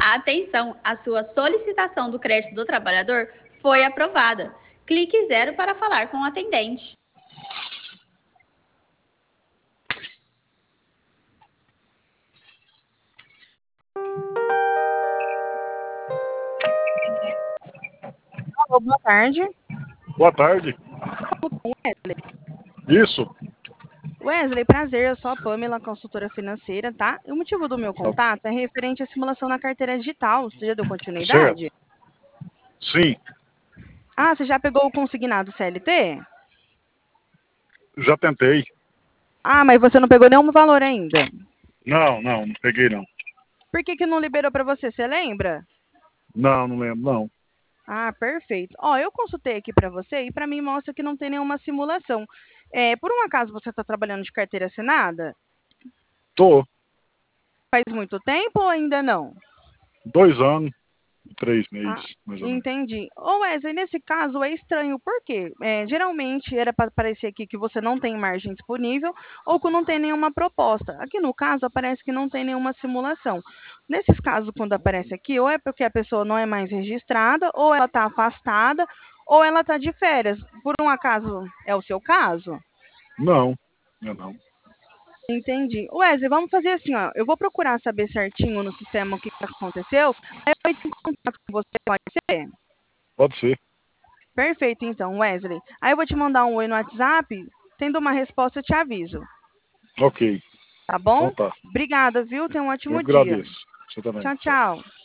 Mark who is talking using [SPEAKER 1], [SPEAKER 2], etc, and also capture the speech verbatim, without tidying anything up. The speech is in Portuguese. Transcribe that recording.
[SPEAKER 1] Atenção, a sua solicitação do crédito do trabalhador foi aprovada. Clique zero para falar com o atendente.
[SPEAKER 2] Alô, boa tarde.
[SPEAKER 3] Boa tarde.
[SPEAKER 2] Wesley.
[SPEAKER 3] Isso.
[SPEAKER 2] Wesley, prazer, eu sou a Pamela, consultora financeira, tá? E o motivo do meu contato é referente à simulação na carteira digital. Você já deu continuidade?
[SPEAKER 3] Certo. Sim.
[SPEAKER 2] Ah, você já pegou o consignado C L T?
[SPEAKER 3] Já tentei.
[SPEAKER 2] Ah, mas você não pegou nenhum valor ainda.
[SPEAKER 3] Não, não, não peguei não.
[SPEAKER 2] Por que que não liberou para você? Você lembra?
[SPEAKER 3] Não, não lembro, não.
[SPEAKER 2] Ah, perfeito. Ó, eu consultei aqui para você e para mim mostra que não tem nenhuma simulação. É, por um acaso você está trabalhando de carteira assinada?
[SPEAKER 3] Tô.
[SPEAKER 2] Faz muito tempo ou ainda não?
[SPEAKER 3] Dois anos, três
[SPEAKER 2] Ah,
[SPEAKER 3] meses, mais ou menos.
[SPEAKER 2] entendi. Ô Wesley, nesse caso é estranho, por quê? É, geralmente era para aparecer aqui que você não tem margem disponível ou que não tem nenhuma proposta. Aqui no caso aparece que não tem nenhuma simulação. Nesses casos, quando aparece aqui, ou é porque a pessoa não é mais registrada, ou ela está afastada, ou ela está de férias. Por um acaso é o seu caso?
[SPEAKER 3] Não, não, não.
[SPEAKER 2] Entendi. Wesley, vamos fazer assim, ó. Eu vou procurar saber certinho no sistema o que que aconteceu. Aí eu entro em contato com você, pode ser?
[SPEAKER 3] Pode ser.
[SPEAKER 2] Perfeito, então, Wesley. Aí eu vou te mandar um oi no WhatsApp. Tendo uma resposta, eu te aviso.
[SPEAKER 3] Ok.
[SPEAKER 2] Tá bom?
[SPEAKER 3] Então tá.
[SPEAKER 2] Obrigada, viu? Tenha um
[SPEAKER 3] Eu
[SPEAKER 2] ótimo dia.
[SPEAKER 3] agradeço. Você também.
[SPEAKER 2] Tchau, tchau.